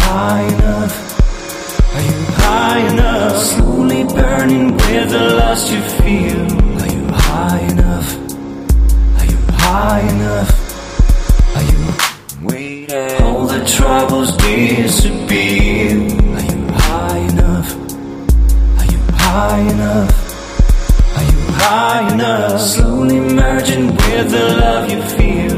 high enough? Are you high enough? Slowly burning with the lust you feel. Are you high enough? Are you high enough? Are you waiting? All the troubles disappear. Are you high enough? Are you high enough? Are you high enough? Slowly merging with the love you feel.